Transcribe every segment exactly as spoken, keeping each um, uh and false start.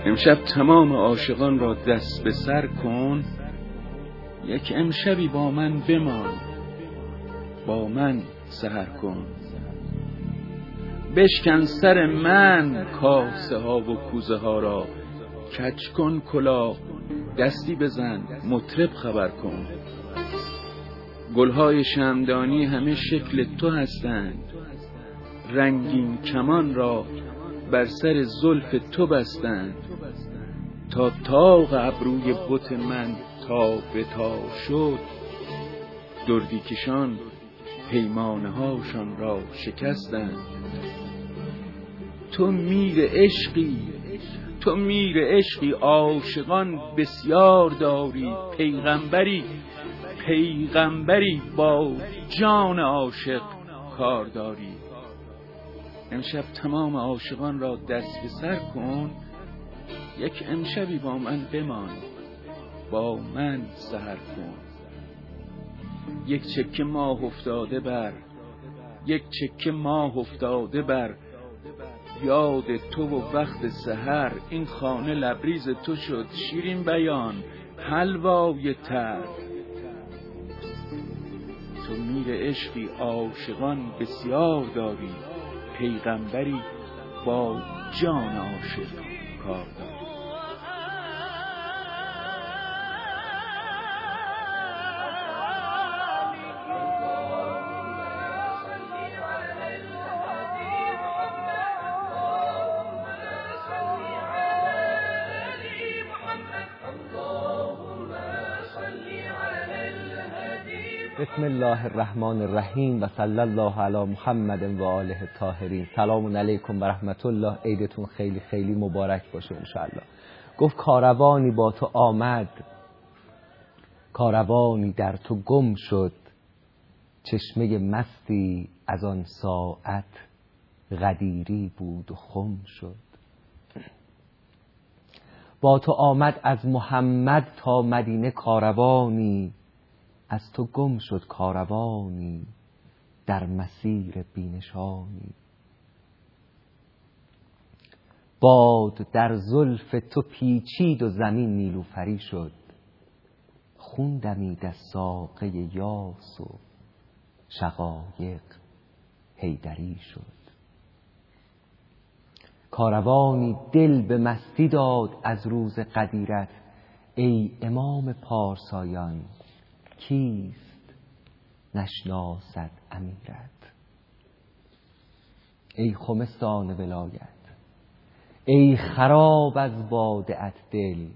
امشب تمام عاشقان را دست به سر کن، یک امشبی با من بمان، با من سحر کن. بشکن سر من کاسه ها و کوزه ها را، کج کن کلاه دستی بزن مطرب خبر کن. گلهای شمعدانی همه شکل تو هستند، رنگین کمان را بر سر زلف تو بستند. تا طاق ابروی بت من تا به تا شد، دردی کشان پیمانه هاشان را شکستند. تو میر عشقی، تو میر عشقی، عاشقان بسیار داری. پیغمبری، پیغمبری با جان عاشق کار داری. امشب تمام عاشقان را دست به سر کن، یک امشبی با من بمان، با من سحر کن. یک چکه ماه افتاده بر، یک چکه ماه افتاده بر یاد تو و وقت سحر. این خانه لبریز تو شد شیرین بیان حلوای تر. تو میر عشقی، عاشقان بسیار داری. پیغمبری با جان عاشق کار داری. بسم الله الرحمن الرحیم و صلی الله علی محمد و آله الطاهرین. سلام علیکم و رحمت الله. عیدتون خیلی خیلی مبارک باشه انشاءالله. گفت کاروانی با تو آمد، کاروانی در تو گم شد. چشمه مستی از آن ساعت، غدیری بود و خم شد. با تو آمد از محمد تا مدینه کاروانی، از تو گم شد کاروانی در مسیر بینشانی. باد در زلف تو پیچید و زمین نیلوفری شد. خون دمید از ساقه یاس و شقایق حیدری شد. کاروانی دل به مستی داد از روز غدیرت. ای امام پارسایان کیست نشناسد امیرت. ای خمستان ولایت، ای خراب از باده ات دل.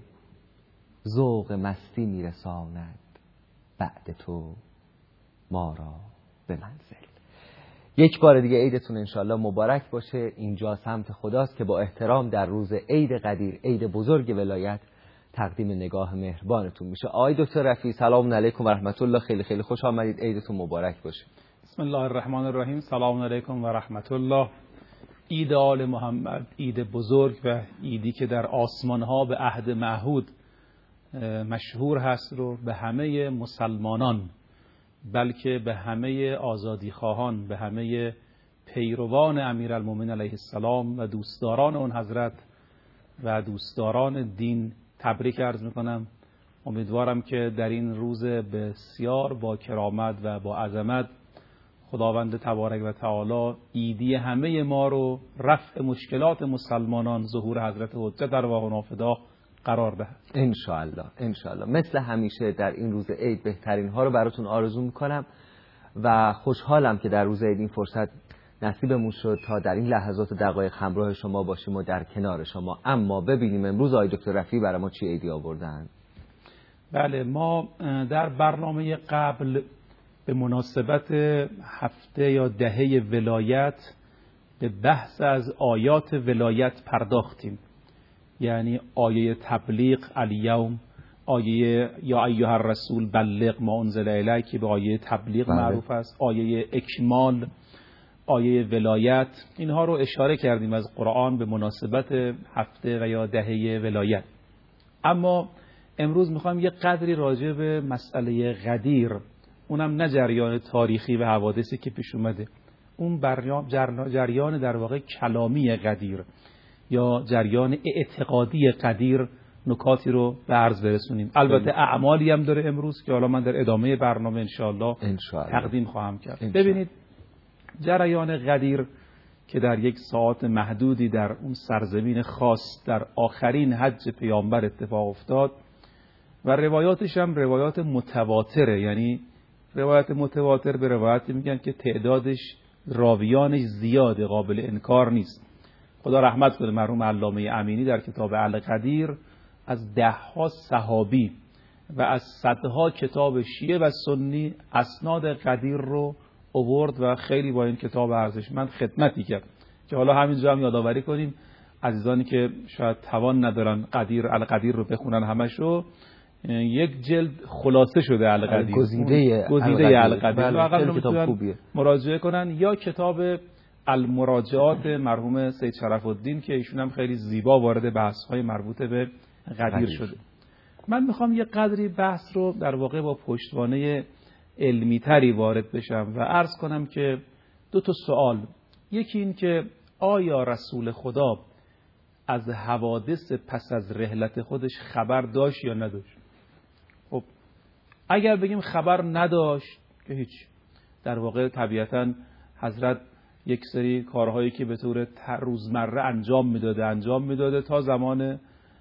ذوق مستی میرساند بعد تو ما را به منزل. یک بار دیگه عیدتون انشالله مبارک باشه. اینجا سمت خداست که با احترام در روز عید قدیر، عید بزرگ ولایت، تقدیم نگاه مهربانتون میشه. آقای دکتر رفیعی سلام علیکم و رحمت الله. خیلی خیلی خوش آمدید. عیدتون مبارک باشه. بسم الله الرحمن الرحیم. سلام علیکم و رحمت الله. عید آل محمد، عید بزرگ و عیدی که در آسمان ها به عهد معهود مشهور هست رو به همه مسلمانان، بلکه به همه آزادی خواهان، به همه پیروان امیرالمومنین علیه السلام و دوستداران اون حضرت و دوستداران دین تبریک عرض میکنم. امیدوارم که در این روز بسیار با کرامت و با عظمت خداوند تبارک و تعالی عیدی همه ما رو رفع مشکلات مسلمانان، ظهور حضرت حجت ارواح نافدا قرار دهد ان شاء الله. ان شاء الله. مثل همیشه در این روز عید بهترین ها رو براتون آرزو میکنم و خوشحالم که در روز عید این فرصت نصیبمون شد تا در این لحظات و دقایق همراه شما باشیم و در کنار شما. اما ببینیم امروز آقای دکتر رفیعی برای ما چی عیدی آوردن. بله، ما در برنامه قبل به مناسبت هفته یا دهه ولایت به بحث از آیات ولایت پرداختیم. یعنی آیه تبلیغ الیوم، آیه یا ایها الرسول بلغ ما انزل الیک که به آیه تبلیغ بله. معروف است، آیه اکمال، آیه ولایت. اینها رو اشاره کردیم از قرآن به مناسبت هفته و یا دهه ولایت. اما امروز میخوایم یه قدری راجع به مسئله غدیر، اونم نه جریان تاریخی و حوادثی که پیش اومده، اون جریان در واقع کلامی غدیر، یا جریان اعتقادی قدیر نکاتی رو به عرض برسونیم. البته اعمالی هم داره امروز که حالا من در ادامه برنامه انشاءالله تقدیم خواهم کرد. انشاءالله. ببینید جریان قدیر که در یک ساعت محدودی در اون سرزمین خاص در آخرین حج پیامبر اتفاق افتاد و روایاتش هم روایات متواتره، یعنی روایت متواتر به روایتی میگن که تعدادش راویانش زیاده، قابل انکار نیست. خدا رحمت کنه مرحوم علامه امینی در کتاب القدیر از ده ها صحابی و از صدها کتاب شیعه و سنی اسناد قدیر رو آورد و خیلی با این کتاب ارزشمند خدمتی کرد که حالا همینجا هم یادآوری کنیم عزیزانی که شاید توان ندارن قدیر القدیر رو بخونن همشو، یک جلد خلاصه شده القدیر، گزیده گزیده القدیر رو واقعا میتونن مراجعه کنن، یا کتاب المراجعات مرحوم سید شرف الدین که ایشون هم خیلی زیبا وارد بحث‌های مربوط به قدیر شده. من میخوام یه قدری بحث رو در واقع با پشتوانه علمی تری وارد بشم و عرض کنم که دو تا سوال، یکی این که آیا رسول خدا از حوادث پس از رحلت خودش خبر داشت یا نداشت؟ خب اگر بگیم خبر نداشت که هیچ، در واقع طبیعتاً حضرت یک سری کارهایی که به طور روزمره انجام میداده انجام میداده تا زمان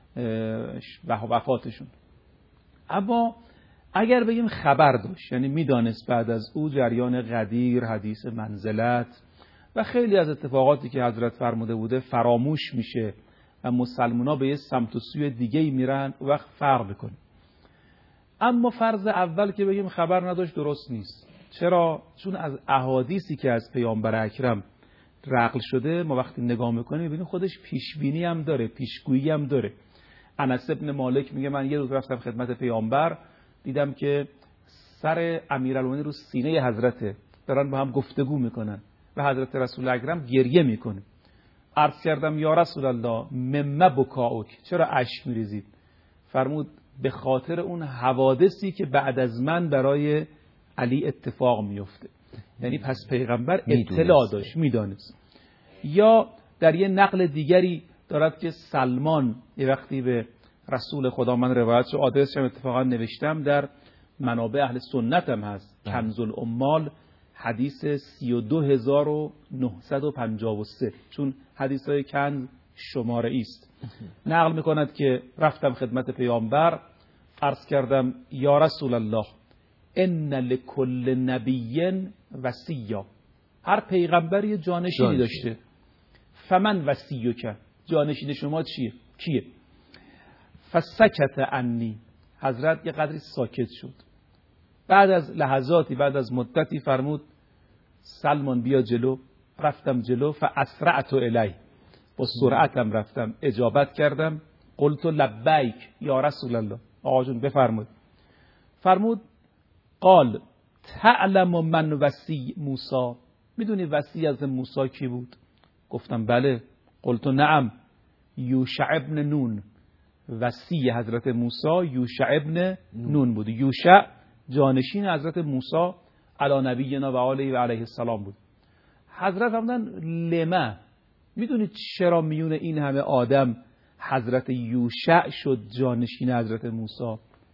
وفاتشون. اما اگر بگیم خبر داشت، یعنی میدانست بعد از او جریان قدیر، حدیث منزلت و خیلی از اتفاقاتی که حضرت فرموده بوده فراموش میشه و مسلمونا به یه سمت و سوی دیگه میرن، وقت فرق بکنه. اما فرض اول که بگیم خبر نداشت درست نیست. چرا؟ چون از احادیثی که از پیامبر اکرم نقل شده ما وقتی نگاه میکنیم میبینیم خودش پیشبینی هم داره، پیشگویی هم داره. انس ابن مالک میگه من یه روز رفتم خدمت پیامبر، دیدم که سر امیرالمومنین رو سینه حضرته، دارن با هم گفتگو میکنن و حضرت رسول اکرم گریه میکنه. عرض کردم یا رسول الله مما بکاؤک، چرا اشک میریزید؟ فرمود به خاطر اون حوادثی که بعد از من برای علی اتفاق میفته. یعنی پس پیغمبر اطلاع داشت، میدانست. یا در یه نقل دیگری دارد که سلمان یه وقتی به رسول خدا، من روایتش آدرسش هم اتفاقا نوشتم در منابع اهل سنت هم هست، کنز الاموال حدیث سی و دو هزار و نهصد و پنجاه و سه، چون حدیث های کنز شماره ایست. نقل میکند که رفتم خدمت پیامبر، عرض کردم یا رسول الله ان لکل نبی وصیه، هر پیغمبر یه جانشینی داشته. فمن وصیک، جانشین شما چیه؟ کیه؟ فسکت عنی، حضرت یه قدری ساکت شد. بعد از لحظاتی، بعد از مدتی فرمود سلمان بیا جلو. رفتم جلو، فاسرعت الیه، با سرعتم رفتم، اجابت کردم. قلت لبیک یا رسول الله، آقا جون بفرمود. فرمود قال تعلم من وصی موسی، میدونی وصی از موسی کی بود؟ گفتم بله. قلت نعم یوشع ابن نون، وصی حضرت موسی یوشع ابن نون بود. یوشع جانشین حضرت موسی علی نبینا و آله و علیه السلام بود. حضرت فرمودن لما، میدونید چرا میون این همه آدم حضرت یوشع شد جانشین حضرت موسی؟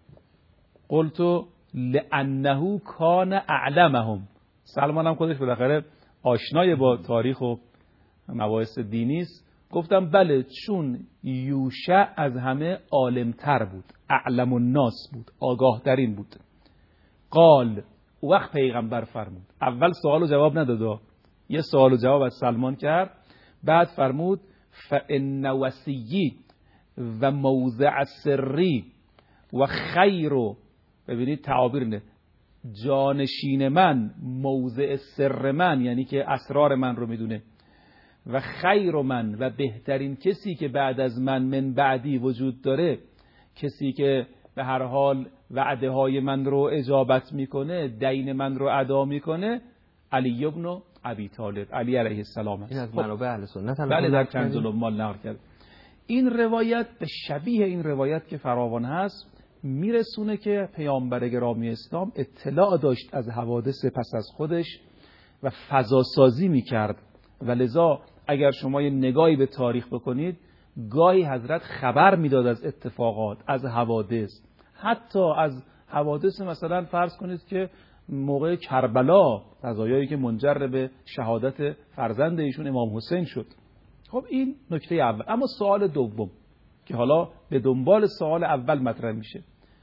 قلت لانه کان اعلمهم، سلمان هم خودش بالاخره آشنای با تاریخ و مباحث دینی است. گفتم بله، چون یوشع از همه عالمتر بود، اعلم الناس بود، آگاه ترین بود. قال، وقت پیغمبر فرمود، اول سوال و جواب نداد، یه سوال و جواب از سلمان کرد، بعد فرمود فان وصیی و موضع سری و خیر، ببینید تعابیر نه، جانشین من، موضع سر من، یعنی که اسرار من رو میدونه، و خیر من، و بهترین کسی که بعد از من من بعدی وجود داره، کسی که به هر حال وعده های من رو اجابت میکنه، دین من رو ادا میکنه، علی ابن ابی طالب، علی علیه السلام است. این از منابع اهل سنت هم بله، در کنز الاموال نقل کرد. این روایت به شبیه این روایت که فراوان هست میرسونه که پیامبر گرامی اسلام اطلاع داشت از حوادث پس از خودش و فضا سازی میکرد و لذا اگر شما یه نگاهی به تاریخ بکنید گاهی حضرت خبر میداد از اتفاقات، از حوادث، حتی از حوادث مثلا فرض کنید که موقع کربلا، قضایایی که منجر به شهادت فرزند ایشون امام حسین شد. خب این نکته اول. اما سوال دوم که حالا به دنبال سوال اول مطرح میشه،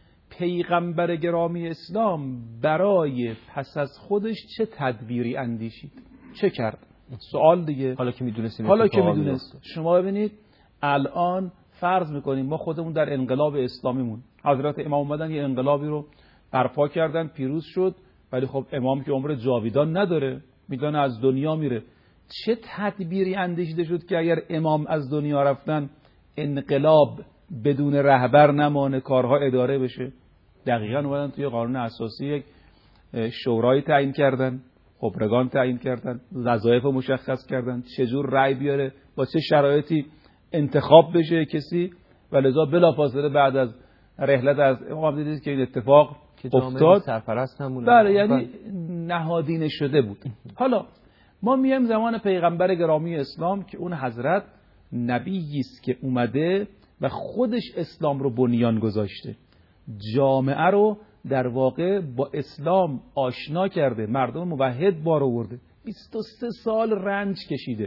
پیغمبر گرامی اسلام برای پس از خودش چه تدبیری اندیشید؟ چه کرد؟ سوال دیگه. حالا که میدونستیم حالا که میدونست شما ببینید الان فرض میکنیم ما خودمون در انقلاب اسلامیمون، حضرت امام اومدن یه انقلابی رو برپا کردن، پیروز شد، ولی خب امام که عمر جاویدان نداره، میدونه از دنیا میره. چه تدبیری اندیشیده شد که اگر امام از دنیا رفتن انقلاب بدون رهبر نمانه، کارها اداره بشه؟ دقیقاً اومدن توی قانون اساسی یک شورای تعیین کردن، خبرگان تعیین کردن، وظایف مشخص کردن، چجور رأی بیاره، با چه شرایطی انتخاب بشه کسی، و لذا بلافاصله بعد از رحلت از امام دیدید که این اتفاق افتاد. سرپرست همونه. بله، یعنی نهادینه شده بود. حالا ما میایم زمان پیغمبر گرامی اسلام که اون حضرت نبیی است که اومده و خودش اسلام رو بنیان گذاشته، جامعه رو در واقع با اسلام آشنا کرده، مردم موحد بار آورده، بیست و سه سال رنج کشیده،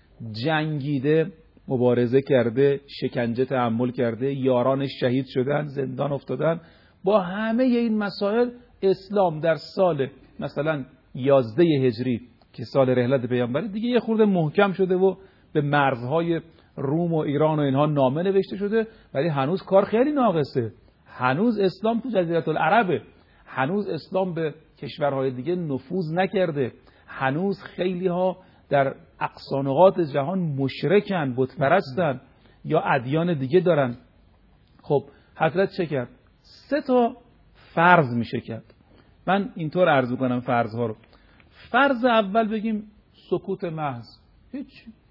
جنگیده، مبارزه کرده، شکنجه تحمل کرده، یارانش شهید شدن، زندان افتادن. با همه این مسائل اسلام در سال مثلا یازده هجری که سال رحلت پیامبر دیگه یه خورده محکم شده و به مرزهای روم و ایران و اینها نامه نوشته شده، ولی هنوز کار خیلی ناقصه. هنوز اسلام تو جزیره العربه، هنوز اسلام به کشورهای دیگه نفوذ نکرده، هنوز خیلی ها در اقصا نقاط جهان مشرکن، بت پرستن یا ادیان دیگه دارن. خب حضرت چه کرد؟ سه تا فرض میشه کرد. من اینطور عرض کنم فرضها رو. فرض اول بگیم سکوت محض، هیچ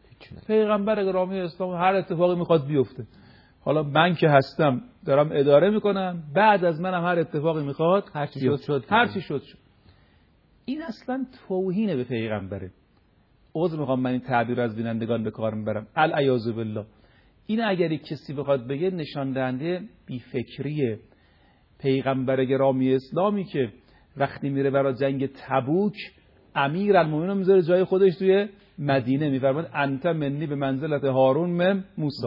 پیغمبر گرامی اسلام هر اتفاقی میخواد بیفته، حالا من که هستم دارم اداره میکنم، بعد از منم هر اتفاقی میخواد هر چی شد شد هر چی شد شد. این اصلا توهین به پیغمبره. عذر میخوام من این تعبیر از بینندگان به کار میبرم، العیاذ بالله. این اگری کسی بخواد بگه نشان دهنده بی‌فکریه. پیغمبر گرامی اسلامی که وقتی میره برای جنگ تبوک، امیرالمومنین میذاره جای خودش توی مدینه، میفرماد انت منی به منزلت هارون من موسی.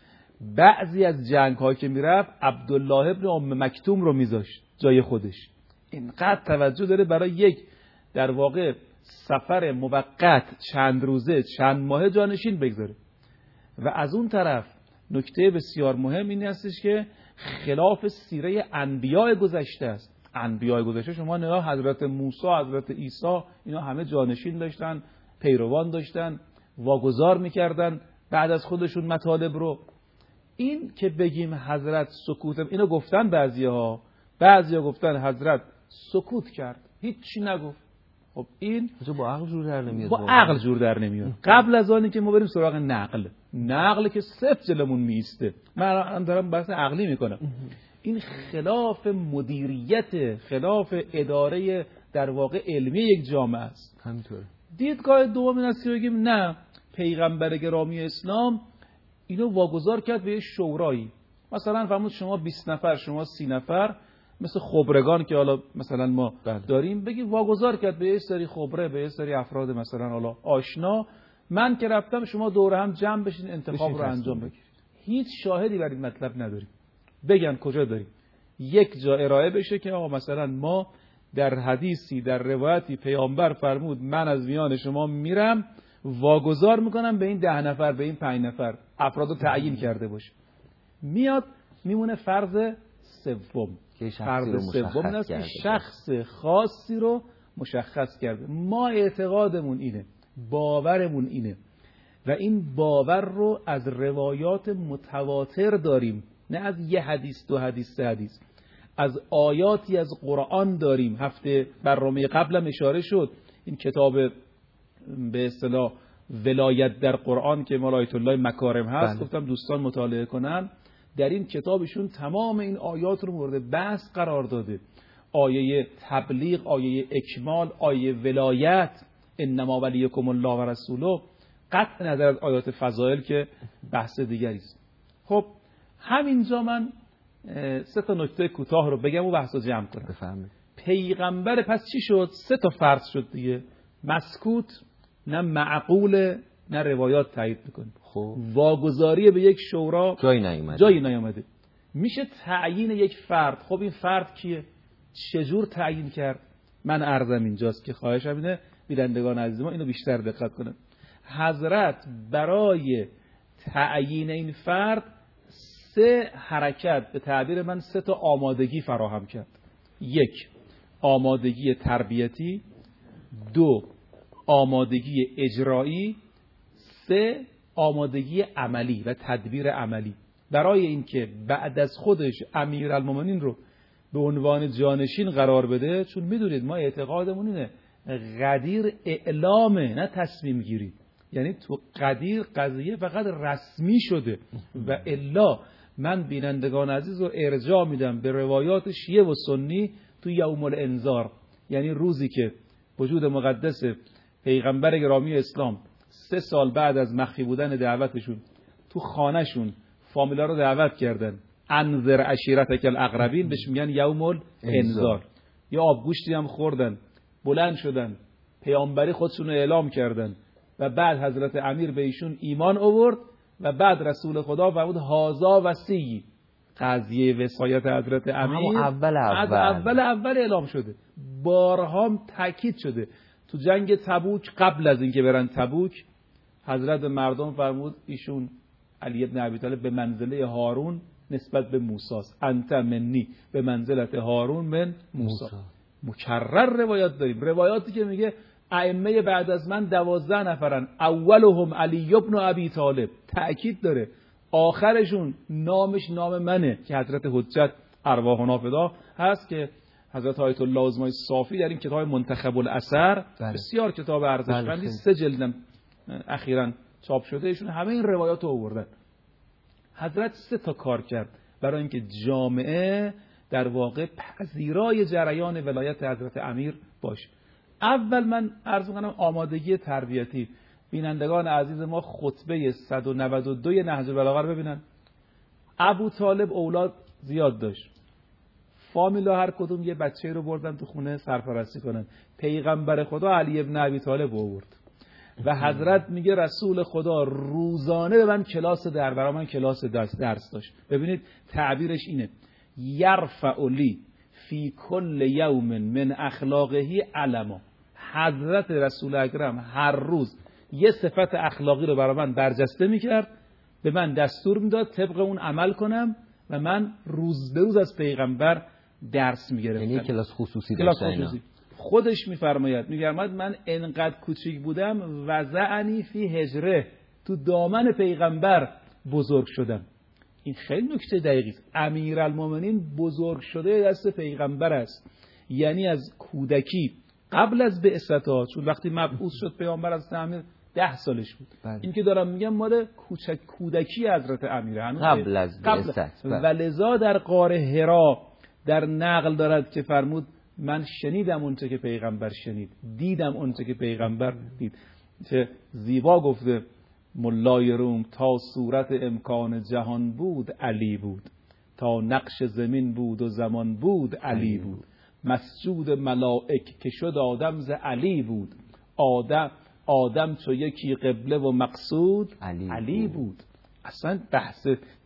بعضی از جنگ ها که میرفت عبدالله ابن ام مکتوم رو میذاشت جای خودش. اینقدر توجه داره برای یک در واقع سفر موقت چند روزه چند ماه جانشین بگذاره. و از اون طرف نکته بسیار مهم این هستش که خلاف سیره انبیاء گذشته است. انبیاء گذشته شما نگاه، حضرت موسی، حضرت عیسی، اینا همه جانشین داشتن، پیروان داشتن، واگذار میکردن بعد از خودشون مطالب رو. این که بگیم حضرت سکوت، اینو گفتن بعضی‌ها، بعضی‌ها گفتن حضرت سکوت کرد، هیچی نگفت. خب این با عقل جور در نمیاد. با عقل جور در نمیاد. قبل از آنی که ما بریم سراغ نقل، نقل که صفر جلمون میسته، من دارم بحث عقلی میکنم. این خلاف مدیریت، خلاف اداره در واقع علمی یک جامعه است. همینطوره. دیدگاه دوم این است که بگیم نه، پیغمبر گرامی اسلام اینو واگذار کرد به یه شورایی. مثلا فرمود شما بیست نفر، شما سی نفر، مثل خبرگان که حالا مثلا ما بله. داریم، بگیم واگذار کرد به یه سری خبره، به یه سری افراد مثلا حالا آشنا، من که رفتم شما دور هم جمع بشین انتخاب رو انجام بگیرید. هیچ شاهدی بر این مطلب نداریم. بگن کجا داریم؟ یک جا ارائه بشه که آقا مثلا ما در حدیثی، در روایتی پیامبر فرمود من از میان شما میرم واگذار میکنم به این ده نفر، به این پنج نفر، افرادو تعیین کرده باشه. میاد میمونه فرض سوم. فرض سوم است که شخص خاصی رو مشخص کرده. ما اعتقادمون اینه، باورمون اینه و این باور رو از روایات متواتر داریم، نه از یه حدیث، دو حدیث، سه حدیث، از آیاتی از قرآن داریم. هفته برنامه قبلم اشاره شد، این کتاب به اصطلاح ولایت در قرآن که مال آیت الله مکارم هست، بله. گفتم دوستان مطالعه کنن. در این کتابشون تمام این آیات رو مورد بحث قرار داده. آیه تبلیغ، آیه اکمال، آیه ولایت، انما ولیکم الله و رسوله، قطع نظر از آیات فضائل که بحث دیگری است. خب همینجا من سه تا نکته کوتاه رو بگم و بحث رو جمع کنم. بفهمید. پیغمبر پس چی شد؟ سه تا فرض شد دیگه. مسکوت، نه معقول، نه روایات تایید میکنه. خب واگذاری به یک شورا جایی نیومده. جایی نیومده. میشه تعیین یک فرد. خب این فرد کیه؟ چجور تعیین کرد؟ من عرضم اینجاست که خواهشم اینه بینندگان عزیز ما اینو بیشتر دقت کنن. حضرت برای تعیین این فرد سه حرکت، به تعبیر من سه تا آمادگی فراهم کرد. یک، آمادگی تربیتی. دو، آمادگی اجرایی. سه، آمادگی عملی و تدبیر عملی. برای اینکه بعد از خودش امیرالمومنین رو به عنوان جانشین قرار بده، چون میدونید ما اعتقادمون اینه قدیر اعلامه نه تصمیم گیری. یعنی تو قدیر قضیه فقط رسمی شده و الا من بینندگان عزیز رو ارجاع میدم به روایات شیعه و سنی تو یوم الانذار، یعنی روزی که وجود مقدس پیغمبر گرامی اسلام سه سال بعد از مخفی بودن دعوتشون تو خانهشون فامیلا رو دعوت کردن، انذر عشیرتک الاقربین، بهش میگن یوم الانذار. یا آبگوشتی هم خوردن، بلند شدن، پیامبری خودشون رو اعلام کردن و بعد حضرت امیر به ایشون ایمان آورد و بعد رسول خدا فرمود هازا وصی، قضیه وصایت حضرت امیر اول اول. اول اول اعلام شده، بارها تاکید شده. تو جنگ تبوک قبل از اینکه برن تبوک حضرت مردم فرمود ایشون علی ابن ابی طالب به منزله هارون نسبت به موسی است، انت منی به منزلت هارون من موسی. مکرر روایات داریم، روایاتی که میگه ائمه بعد از من دوازده نفرن، اولهم علی ابن ابی طالب، تأکید داره آخرشون نامش نام منه که حضرت حجت ارواحنا فدا هست که حضرت آیت الله عظمای صافی در این کتاب منتخب الاثر، بسیار کتاب ارزشمندی، سه جلدم اخیراً چاپ شده، ایشون همه این روایات رو آوردن. حضرت سه تا کار کرد برای اینکه جامعه در واقع پذیرای جریان ولایت حضرت امیر باشه. اول من عرض می‌کنم آمادگی تربیتی. بینندگان عزیز ما خطبه صد و نود و دو نهج البلاغه رو ببینن. ابو طالب اولاد زیاد داشت، فامیلا هر کدوم یه بچه رو بردن تو خونه سرپرستی کنن. پیغمبر خدا علی ابن ابی طالب آورد و حضرت میگه رسول خدا روزانه به من کلاس در برای من کلاس درس, درس داشت. ببینید تعبیرش اینه، یرفع لی فی کل یوم من اخلاقه علما. حضرت رسول اکرم هر روز یه صفت اخلاقی رو برای من برجسته میکرد، به من دستور میداد طبق اون عمل کنم و من روز به روز از پیغمبر درس میگرفتم. یعنی کلاس خصوصی کلاس داشتن. خصوصی. خودش میفرماید، میگرمد من انقدر کوچیک بودم وضعنی فی هجره، تو دامن پیغمبر بزرگ شدم. این خیلی نکته دقیقی است. امیرالمومنین بزرگ شده دست پیغمبر است، یعنی از کودکی قبل از بعثت، چون وقتی مبعوث شد پیغمبر از امیر ده سالش بود. بله. این که دارم میگم مال کوچک کودکی حضرت امیر، قبل از بعثت. و لذا در غار حرا در نقل دارد که فرمود من شنیدم اونچه که پیغمبر شنید، دیدم اونچه که پیغمبر دید. چه زیبا گفته ملای روم، تا صورت امکان جهان بود علی بود، تا نقش زمین بود و زمان بود علی بود، مسجود ملائک که شد آدم ز علی بود، آدم آدم چو یکی قبله و مقصود علی, علی بود. بود. اصلا بحث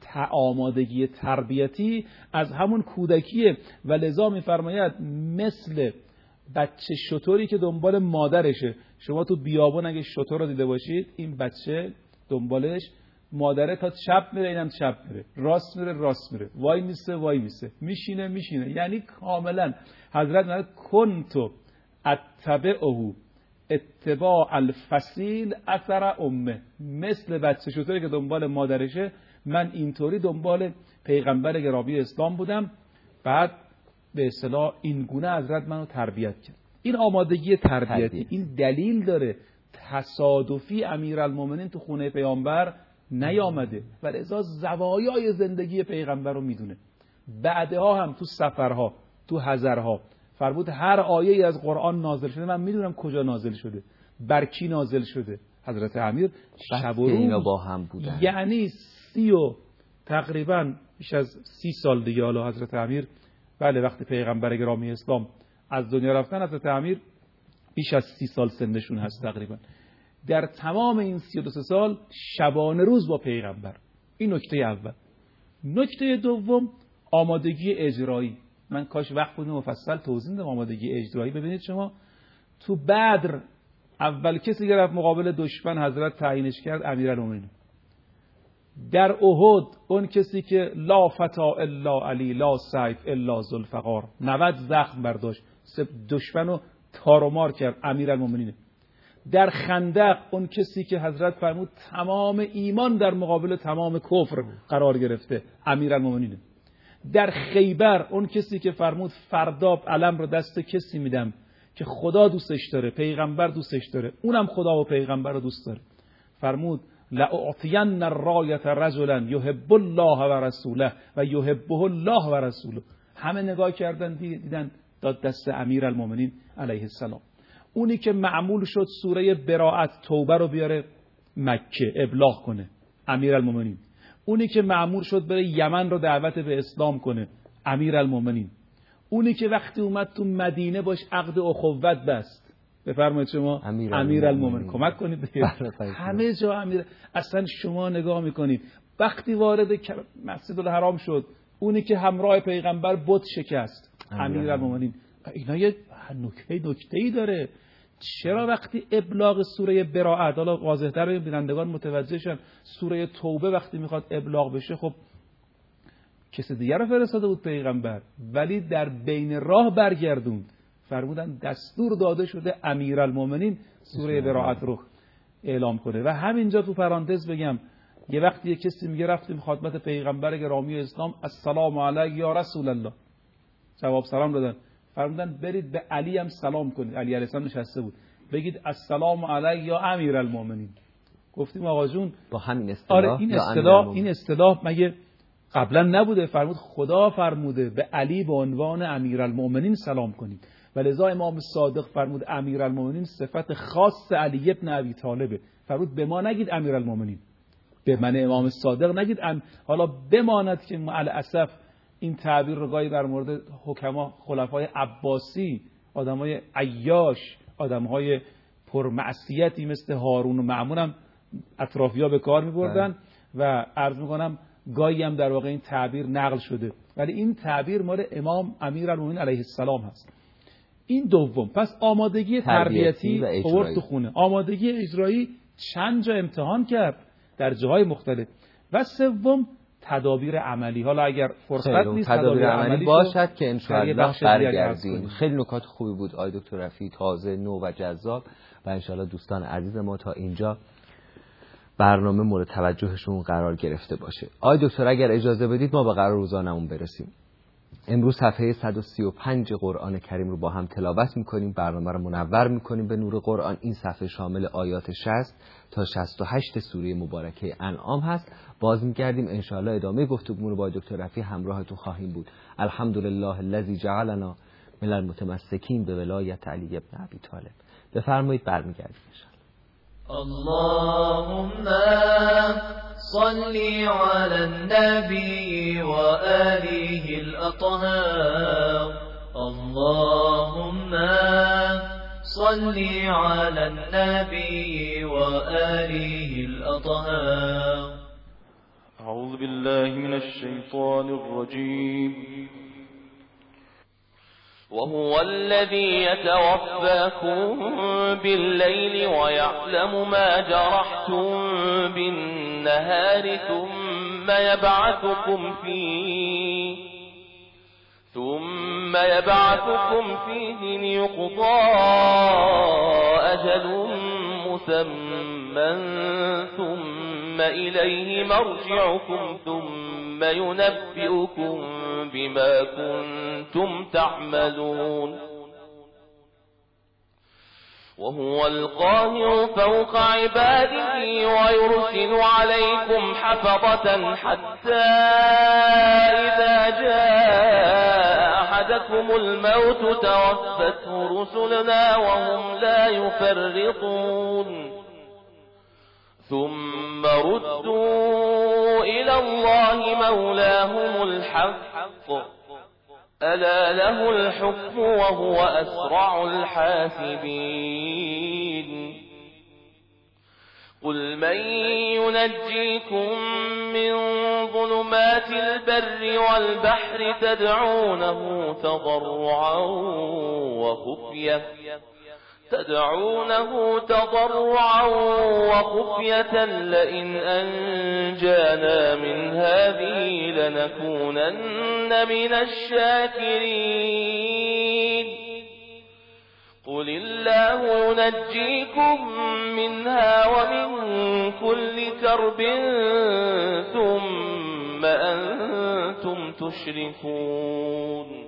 آمادگی تربیتی از همون کودکیه و لذا میفرماید مثل بچه شتری که دنبال مادرشه. شما تو بیابون اگه شتر رو دیده باشید، این بچه دنبالش مادره تا چپ میره اینم چپ میره، راست میره راست میره، وای میسه وای میسه، میشینه میشینه. یعنی کاملا حضرت میگه کنتو اتبعه اتباع الفصیل اثر امه، مثل بچه شتری که دنبال مادرشه، من اینطوری دنبال پیغمبر گرامی اسلام بودم. بعد به اصطلاح این گونه حضرت منو تربیت کرد. این آمادگی تربیتی، این دلیل داره تصادفی امیرالمومنین تو خونه پیامبر نیامده و لذا زوایای زندگی پیغمبر رو میدونه. بعدها هم تو سفرها، تو حضرها فرمود هر آیه‌ای از قرآن نازل شده من میدونم کجا نازل شده، بر کی نازل شده، حضرت امیر شب و اینا روز با هم بودن، یعنی سی و تقریبا بیش از سی سال دیگه حالا حضرت امیر، بله وقتی پیغمبر گرامی اسلام از دنیا رفتن حضرت امیر بیش از سی سال سنشون هست تقریبا. در تمام این سی و دو سال شبانه روز با پیغمبر. این نکته اول. نکته دوم آمادگی اجرایی. من کاش وقت بود مفصل توضیح بدم آمادگی اجرایی. ببینید شما تو بدر اول کسی که رفت مقابل دشمن حضرت تعیینش کرد امیرالمومنین. در احد اون کسی که لا فتا الا علی لا سیف الا ذوالفقار نود زخم برداشت دشمنو تار و مار کرد امیرالمومنین. در خندق اون کسی که حضرت فرمود تمام ایمان در مقابل تمام کفر قرار گرفته امیرالمومنین. در خیبر اون کسی که فرمود فردا علم رو دست کسی میدم که خدا دوستش داره پیغمبر دوستش داره اونم خدا و پیغمبر رو دوست داره، فرمود لأعطین الرایة رجلا یحب الله و رسوله و یحبه الله و رسوله. همه نگاه کردن دیدن داد دست امیرالمومنین علیه السلام. اونی که معمول شد سوره براءت توبه رو بیاره مکه ابلاغ کنه امیرالمومنین. اونی که معمول شد بره یمن رو دعوت به اسلام کنه امیرالمومنین. اونی که وقتی اومد تو مدینه باش عقد اخوت بست بفرمایید شما امیرالمومنین. کمک کنید همه جا امیر. اصلا شما نگاه میکنید وقتی وارد مسجد الحرام شد اونی که همراه پیغمبر بت شکست امیرالمومنین. اینا یه نکته نکته‌ای داره. چرا وقتی ابلاغ سوره براءت، حالا واضح‌تر بینندگان متوجه شن، سوره توبه وقتی میخواد ابلاغ بشه خب کسی دیگر رو فرستاده بود پیغمبر ولی در بین راه برگردوند، فرمودن دستور داده شده امیرالمومنین سوره براءت رو اعلام کنه. و همینجا تو پرانتز بگم یه وقتی یه کسی میگه رفتیم خدمت پیغمبر گرامی اسلام السلام علیک یا رسول الله، جواب سلام دادن، فرمودن برید به علی هم سلام کنید. علی علیه السلام نشسته بود، بگید السلام علیک یا امیرالمومنین. گفتیم آقا جون با همین اصطلاح آره این اصطلاح این اصطلاح مگه قبلا نبوده؟ فرمود خدا فرموده به علی به عنوان امیرالمومنین سلام کنید. ولذا امام صادق فرمود امیرالمومنین صفت خاص علی ابن ابی طالبه. فرمود به ما نگید امیرالمومنین، به من امام صادق نگید ام... حالا بماند که معلاسف این تعبیر رو گاهی در مورد حکما خلفای عباسی، آدمای عیاش، آدمهای پرمعصیتی مثل هارون و مأمون هم اطرافی‌ها به کار می‌بردن و عرض می‌کنم گاهی هم در واقع این تعبیر نقل شده، ولی این تعبیر مال امام امیرالمومنین علیه السلام هست. این دوم. پس آمادگی تربیتی آورد تو خونه، آمادگی اجرایی چند جا امتحان کرد در جاهای مختلف، و سوم تدابیر عملی. حالا اگر فرصت نیست تدابیر عملی باشد که انشاءالله برگردیم. خیلی نکات خوبی بود آقای دکتر رفیعی، تازه، نو و جذاب، و انشاءالله دوستان عزیز ما تا اینجا برنامه مورد توجهشون قرار گرفته باشه. آقای دکتر اگر اجازه بدید ما به قرار روزانمون برسیم. امروز صفحه صد و سی و پنج قرآن کریم رو با هم تلاوت میکنیم، برنامه رو منور میکنیم به نور قرآن. این صفحه شامل آیات شصت تا شصت و هشت سوره مبارکه انعام هست. باز میگردیم انشاءالله ادامه گفتگو رو با دکتر رفیع همراهتون خواهیم بود. الحمدلله الذی جعلنا من المتمسکین به ولایت علی ابن ابی طالب. بفرمایید برمیگردیم انشاءالله. اللهم صل على النبي وآله الأطهار. اللهم صل على النبي وآله الأطهار. أعوذ بالله من الشيطان الرجيم. وهو الذي يتوفاكم بالليل ويعلم ما جرحتم بالنهار ثم يبعثكم فيه ثم يبعثكم فيه ليقضى أجل مسمى ثم إليه مرجعكم ثم ينبئكم بما كنتم تعملون. وهو القاهر فوق عباده ويرسل عليكم حفظة حتى إذا جاء أحدكم الموت توفته رسلنا وهم لا يفرطون ثم ردوا إلى الله مولاهم الحق ألا له الحكم وهو أسرع الحاسبين قل من ينجيكم من ظلمات البر والبحر تدعونه تضرعا وخفية تدعونه تضرعا وخفية لئن أنجانا من هذه لنكونن من الشاكرين قل الله ينجيكم منها ومن كل كرب ثم أنتم تشركون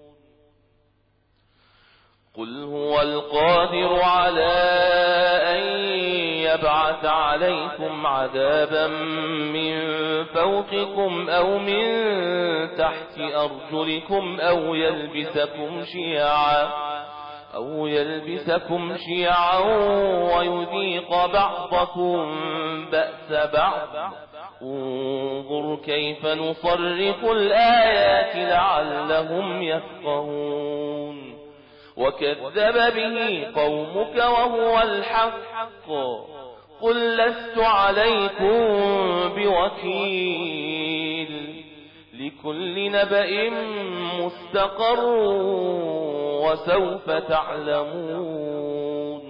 قل هو القادر على أن يبعث عليكم عذابا من فوقكم أو من تحت أرجلكم أو يلبسكم شيعا أو يلبسكم شيعا ويذيق بعضكم بأس بعض انظر كيف نصرف الآيات لعلهم يفقهون وكذب به قومك وهو الحق قل لست عليكم بوكيل لكل نبأ مستقر وسوف تعلمون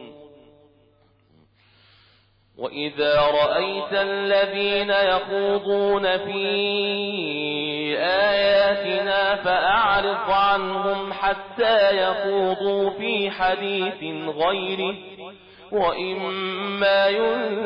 وإذا رأيت الذين يخوضون في آياتنا فأعرض عنهم حتى يخوضوا في حديث غيره وإما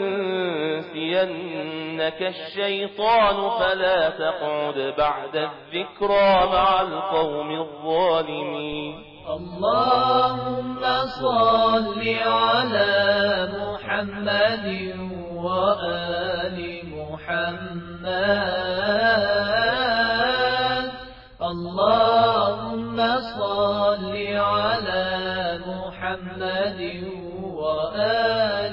ينسينك الشيطان فلا تقعد بعد الذكرى مع القوم الظالمين اللهم صل على محمد وآل محمد اللهم صل على محمد وآل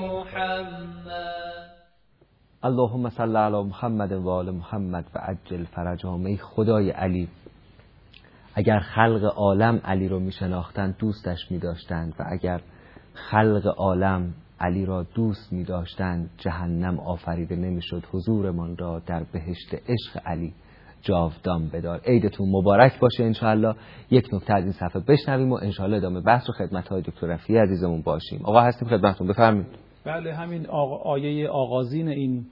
محمد اللهم صل علی محمد و آل محمد و عجل فرجهم. ای خدای علی، اگر خلق عالم علی رو می شناختند دوستش می داشتند و اگر خلق عالم علی را دوست می داشتند جهنم آفریده نمی شد. حضورمان را در بهشت عشق علی جاودان بدار. عیدتون مبارک باشه. انشاءالله یک نکته از این صفحه بشنویم و انشاءالله ادامه بحث رو خدمت های دکتر رفیعی عزیزمون باشیم. آقا هستیم خدمتتون، بفرمایید. بله، همین آقا آیه آغازین این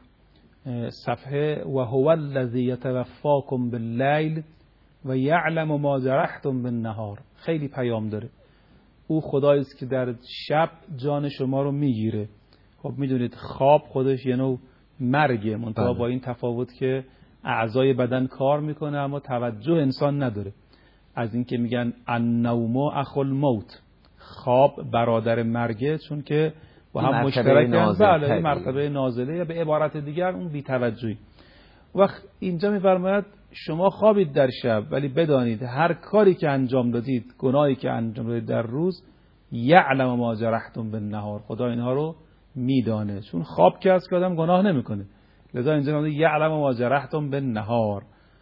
صفحه و هو الذی یتوفاکم باللیل و یعلم ما جرحتم بالنهار خیلی پیام داره. او خدایی است که در شب جان شما رو میگیره. خب میدونید خواب خودش یه نوع مرگه، منتها با این تفاوت که اعضای بدن کار میکنه اما توجه انسان نداره. از این که میگن النوم اخو الموت، خواب برادر مرگه، چون که با هم مشترکن. بله، مرتبه نازله، یا به عبارت دیگر اون بی‌توجهی. وقت اینجا میفرماید شما خوابید در شب، ولی بدانید هر کاری که انجام دادید، گناهی که انجام دادید در روز، یعلم ما جرحتم بالنهار، خدا اینها رو میدانه. چون خواب که از که آدم گناه نمیکنه، لذا اینجا میگه یعلم ما جرحتم بالنهار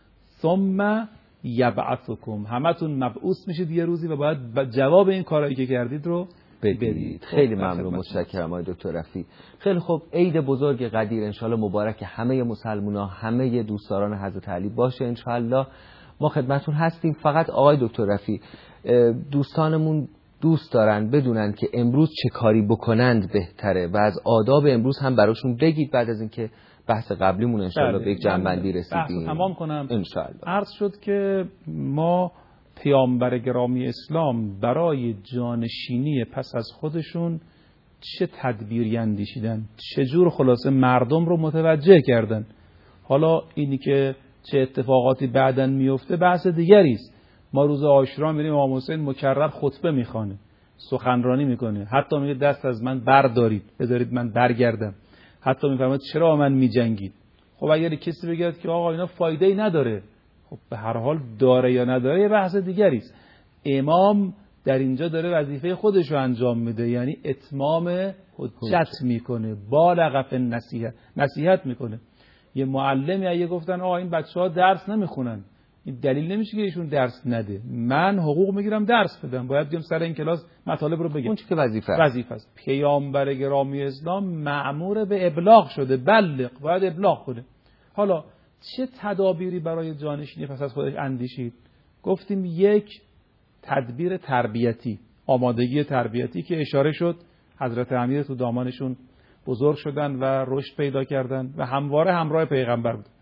ثم یبعثکم، همتون مبعوث میشید یه روزی و باید جواب این کارهایی که کردید رو بدید. خیلی ممنون، متشکرم آقای دکتر رفیعی. خیلی خوب، عید بزرگ قدیر انشالله مبارک همه مسلمان‌ها، همه دوستداران حضرت علی باشه انشالله. ما خدمتون هستیم. فقط آقای دکتر رفیعی، دوستانمون دوست دارن بدونن که امروز چه کاری بکنند بهتره و از آداب امروز هم براشون بگید بعد از اینکه بحث قبلیمون انشالله به یک جنبندی رسیدیم. تمام کنم انشالله. عرض شد که ما پیامبر گرامی اسلام برای جانشینی پس از خودشون چه تدبیری اندیشیدن، چجور خلاصه مردم رو متوجه کردن. حالا اینی که چه اتفاقاتی بعداً میفته بحث دیگری است. ما روز عاشورا میریم امام حسین مکرر خطبه میخوانه، سخنرانی میکنه، حتی میگه دست از من بردارید، بذارید من برگردم. حتی میفرماید چرا من میجنگید. خب اگر کسی بگه که آقا اینا فایده‌ای نداره، خب به هر حال داره یا نداره یه بحث دیگری است. امام در اینجا داره وظیفه خودش رو انجام میده، یعنی اتمام حجت میکنه، بالغ فی النصیحت، نصیحت میکنه. یه معلمی اگه گفتن آقا این بچه‌ها درس نمیخونن، این دلیل نمیشه که ایشون درس نده. من حقوق میگیرم درس بدم، باید بیام سر این کلاس مطالب رو بگم. اون چیه که وظیفه وظیفه است. پیامبر گرامی اسلام مأمور به ابلاغ شده، بلغ، باید ابلاغ کنه. حالا چه تدابیری برای جانشینی پس از خودش اندیشید؟ گفتیم یک، تدبیر تربیتی، آمادگی تربیتی که اشاره شد، حضرت امیر تو دامانشون بزرگ شدن و رشد پیدا کردن و همواره همراه پیغمبر بود.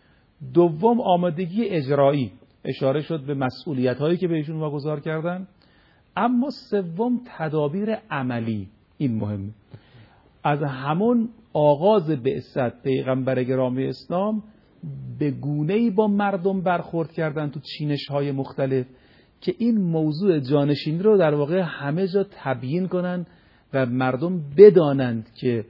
دوم، آمادگی اجرایی، اشاره شد به مسئولیت هایی که بهشون واگذار کردن. اما سوم، تدابیر عملی. این مهمه. از همون آغاز بعثت پیغمبر گرامی اسلام به گونه‌ای با مردم برخورد کردن تو چینش‌های مختلف که این موضوع جانشینی رو در واقع همه جا تبیین کنن و مردم بدانند که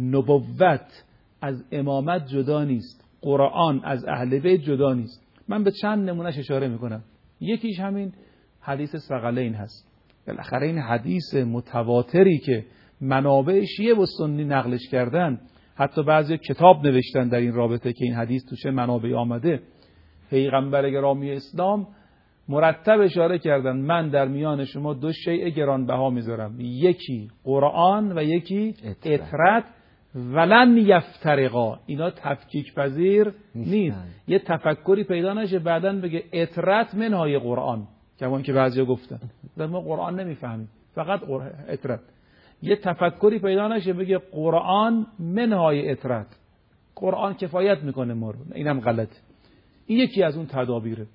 نبوت از امامت جدا نیست، قرآن از اهل بیت جدا نیست. من به چند نمونهش اشاره میکنم. یکیش همین حدیث ثقلین هست. بالاخره این حدیث متواتری که منابع شیعه و سنی نقلش کردن، حتی بعضی کتاب نوشتن در این رابطه که این حدیث تو چه منابعی آمده. پیغمبر گرامی اسلام مرتب اشاره کردن من در میان شما دو شیء گرانبها میذارم، یکی قرآن و یکی اطرت، ولن یفترقا. اینا تفکیک پذیر نیست. یه تفکری پیدا نشه بعدن بگه اطرت منهای قرآن، کما که بعضیا گفتن ما قرآن نمیفهمیم فقط اطرت. یه تفکری پیدا نشه بگه قرآن منهای اطرت، قرآن کفایت میکنه ما رو. اینم غلطه. این یکی از اون تدابیره.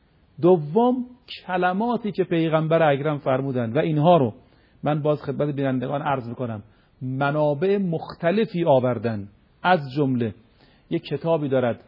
دوم، کلماتی که پیغمبر اکرم فرمودن و اینها رو من باز خدمت بینندگان عرض میکنم، منابع مختلفی آوردن. از جمله یک کتابی دارد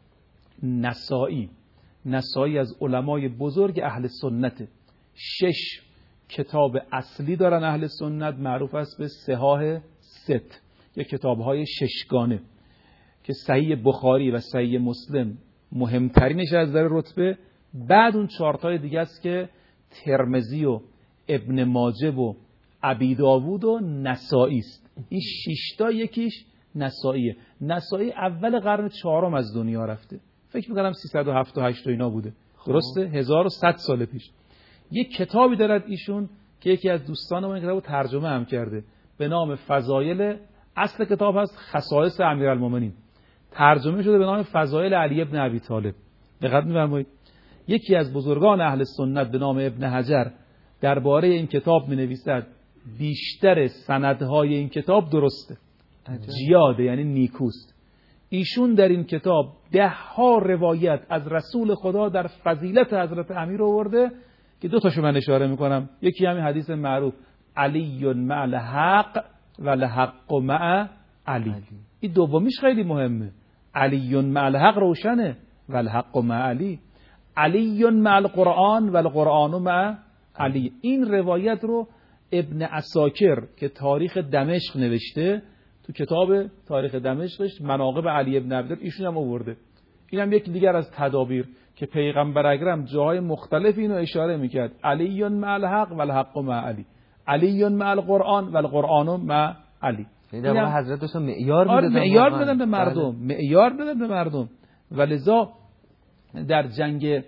نسائی، نسائی از علمای بزرگ اهل سنت. شش کتاب اصلی دارن اهل سنت، معروف است به صحاح ست، یک کتاب‌های ششگانه که صحیح بخاری و صحیح مسلم مهمترینش از نظر رتبه، بعد اون چهارتای دیگه است که ترمذی و ابن ماجه و ابی داوود و نسائی است. این شش تا یکیش نسائیه. نسائی اول قرن چهارم از دنیا رفته، فکر می‌کنم سیصد و هفتاد و هشت اینا بوده، درسته؟ هزار و صد سال پیش. یک کتابی دارد ایشون که یکی از دوستان ما این کتابو ترجمه هم کرده به نام فضایل، اصل کتاب هست خصائص امیرالمومنین، ترجمه شده به نام فضایل علی ابن ابی طالب. دقت می‌فرمایید. یکی از بزرگان اهل سنت به نام ابن حجر درباره این کتاب می‌نویسد بیشتر سندهای این کتاب درسته، جیاده یعنی نیکوست. ایشون در این کتاب ده ها روایت از رسول خدا در فضیلت حضرت امیر آورده که دو تاشو من اشاره میکنم. یکی همین حدیث معروف علی مع الحق و الحق مع علی. این دومیش خیلی مهمه. علی مع الحق روشنه و الحق مع علی. علی مع القرآن و القرآن مع علی. این روایت رو ابن عساکر که تاریخ دمشق نوشته، تو کتاب تاریخ دمشقش مناقب علی ابن ابی طالب ایشون هم آورده. این هم یکی دیگر از تدابیر که پیغمبر اکرم جاهای مختلف اینو اشاره میکرد. علی مع الحق و الحق مع علی، علی مع القرآن و القرآن مع علی. این در واقع حضرت داشتن معیار میدادن، معیار میدادن به مردم، معیار میدادن به مردم. ولذا در جنگ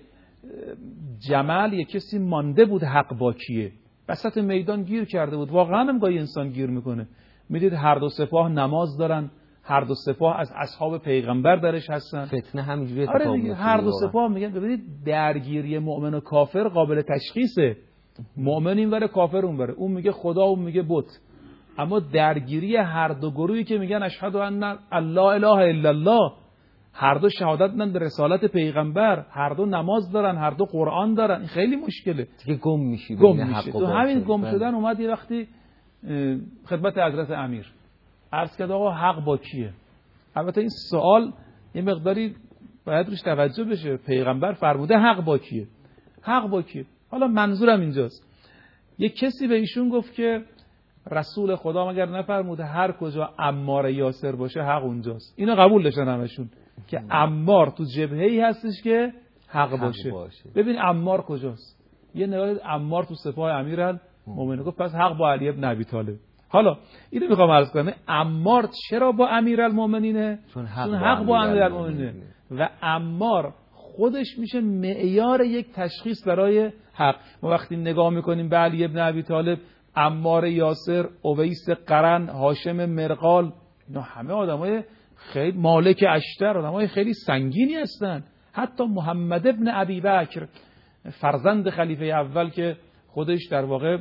جمل یک کسی مانده بود حق با کیه، وسط میدان گیر کرده بود. واقعا هم گاهی انسان گیر میکنه. میدید هر دو سپاه نماز دارن، هر دو سپاه از اصحاب پیغمبر درش هستن. فتنه همینجوری اتفاق آره میفته. هر دو سپاه میگن ببینید درگیری مؤمن و کافر قابل تشخیصه. مؤمن این وره کافر اون وره، اون میگه خدا اون میگه بت. اما درگیری هر دو گروهی که میگن اشهد ان لا اله الا الله، هر دو شهادت میدن به رسالت پیغمبر، هر دو نماز دارن، هر دو قرآن دارن، این خیلی مشکله. دیگه گم میشی بین حق و باطل. تو همین گم شدن اومد یه وقتی خدمت حضرت امیر عرض کرد آقا حق با کیه؟ البته این سوال یه مقداری باید روش توجه بشه. پیغمبر فرموده حق با کیه؟ حق با کیه؟ حالا منظورم اینجاست. یک کسی به ایشون گفت که رسول خدا مگر نفرموده هر کجا عمار یاسر باشه حق اونجاست؟ اینو قبول داشتن همشون که عمار تو جبهه‌ای هستش که حق, حق باشه. باشه. ببین عمار کجاست؟ یه نگاه عمار تو سپاه امیرالمومنین گفت پس حق با علی ابن ابی طالب. حالا اینو میخوام عرض کنم، عمار چرا با امیرالمومنینه؟ چون حق, چون حق با امیرالمومنینه و عمار خودش میشه معیار یک تشخیص برای حق. ما وقتی نگاه میکنیم به علی ابن ابی طالب، عمار یاسر، اویس قرن، هاشم مرغال، اینا همه آدمای خیلی مالک اشتر، آدمای خیلی سنگینی هستن. حتی محمد ابن ابی بکر فرزند خلیفه اول که خودش در واقع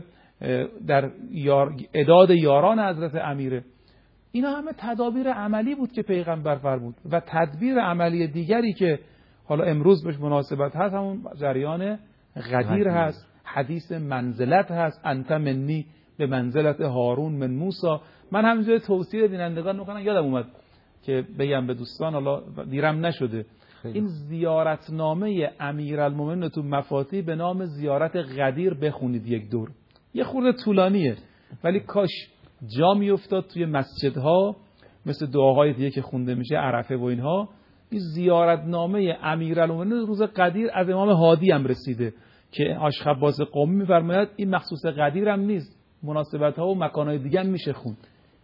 در یار اعداد یاران حضرت امیره، اینا همه تدابیر عملی بود که پیغمبر فرمود. و تدبیر عملی دیگری که حالا امروز بهش مناسبت هست همون جریان غدیر هست، حدیث منزلت هست، انت منی به منزلت هارون من موسی. من همینجوری توصیه بینندگان میکنم، یادم اومد که بگم به دوستان، حالا دیرم نشده، این زیارتنامه امیرالمومنین تو مفاتیح به نام زیارت غدیر بخونید یک دور. یه خورده طولانیه ولی کاش جا میافتاد توی مسجدها مثل دعاهای دیگه که خونده میشه عرفه و اینها. این زیارتنامه امیرالمومنین روز غدیر از امام هادی هم رسیده که آشخباز قومی میفرماید این مخصوص غدیر هم نیست، مناسبت ها و مکانهای دیگه هم میشه خوند.